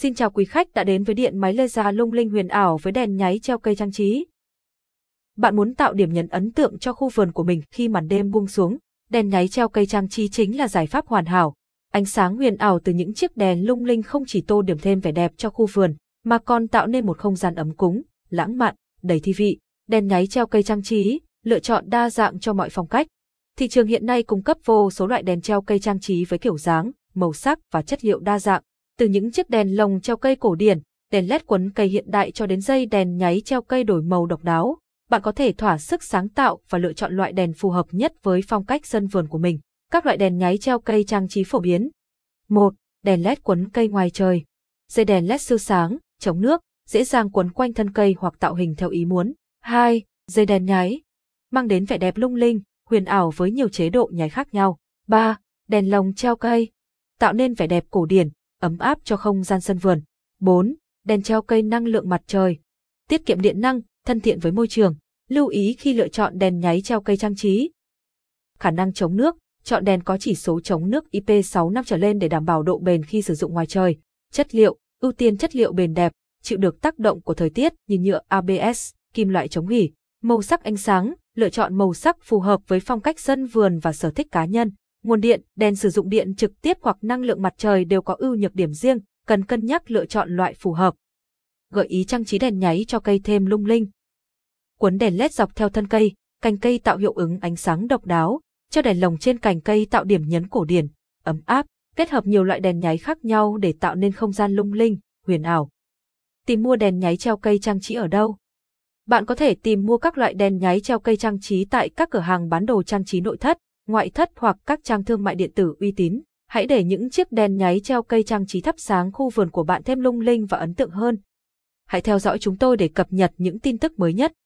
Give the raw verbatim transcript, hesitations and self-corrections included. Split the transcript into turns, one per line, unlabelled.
Xin chào quý khách đã đến với điện máy laser lung linh huyền ảo với đèn nháy treo cây trang trí. Bạn muốn tạo điểm nhấn ấn tượng cho khu vườn của mình khi màn đêm buông xuống, đèn nháy treo cây trang trí chính là giải pháp hoàn hảo. Ánh sáng huyền ảo từ những chiếc đèn lung linh không chỉ tô điểm thêm vẻ đẹp cho khu vườn, mà còn tạo nên một không gian ấm cúng, lãng mạn, đầy thi vị. Đèn nháy treo cây trang trí, lựa chọn đa dạng cho mọi phong cách. Thị trường hiện nay cung cấp vô số loại đèn treo cây trang trí với kiểu dáng, màu sắc và chất liệu đa dạng. Từ những chiếc đèn lồng treo cây cổ điển, đèn led quấn cây hiện đại cho đến dây đèn nháy treo cây đổi màu độc đáo, bạn có thể thỏa sức sáng tạo và lựa chọn loại đèn phù hợp nhất với phong cách sân vườn của mình. Các loại đèn nháy treo cây trang trí phổ biến. một. Đèn led quấn cây ngoài trời. Dây đèn led siêu sáng, chống nước, dễ dàng quấn quanh thân cây hoặc tạo hình theo ý muốn. hai. Dây đèn nháy. Mang đến vẻ đẹp lung linh, huyền ảo với nhiều chế độ nháy khác nhau. ba. Đèn lồng treo cây. Tạo nên vẻ đẹp cổ điển, ấm áp cho không gian sân vườn. bốn. Đèn treo cây năng lượng mặt trời. Tiết kiệm điện năng, thân thiện với môi trường. Lưu ý khi lựa chọn đèn nháy treo cây trang trí. Khả năng chống nước, chọn đèn có chỉ số chống nước I P sáu năm trở lên để đảm bảo độ bền khi sử dụng ngoài trời. Chất liệu, ưu tiên chất liệu bền đẹp, chịu được tác động của thời tiết như nhựa A B S, kim loại chống rỉ. Màu sắc ánh sáng, lựa chọn màu sắc phù hợp với phong cách sân vườn và sở thích cá nhân. Nguồn điện, đèn sử dụng điện trực tiếp hoặc năng lượng mặt trời đều có ưu nhược điểm riêng, cần cân nhắc lựa chọn loại phù hợp. Gợi ý trang trí đèn nháy cho cây thêm lung linh. Quấn đèn led dọc theo thân cây, cành cây tạo hiệu ứng ánh sáng độc đáo, treo đèn lồng trên cành cây tạo điểm nhấn cổ điển, ấm áp, kết hợp nhiều loại đèn nháy khác nhau để tạo nên không gian lung linh, huyền ảo. Tìm mua đèn nháy treo cây trang trí ở đâu? Bạn có thể tìm mua các loại đèn nháy treo cây trang trí tại các cửa hàng bán đồ trang trí nội thất, ngoại thất hoặc các trang thương mại điện tử uy tín. Hãy để những chiếc đèn nháy treo cây trang trí thắp sáng khu vườn của bạn thêm lung linh và ấn tượng hơn. Hãy theo dõi chúng tôi để cập nhật những tin tức mới nhất.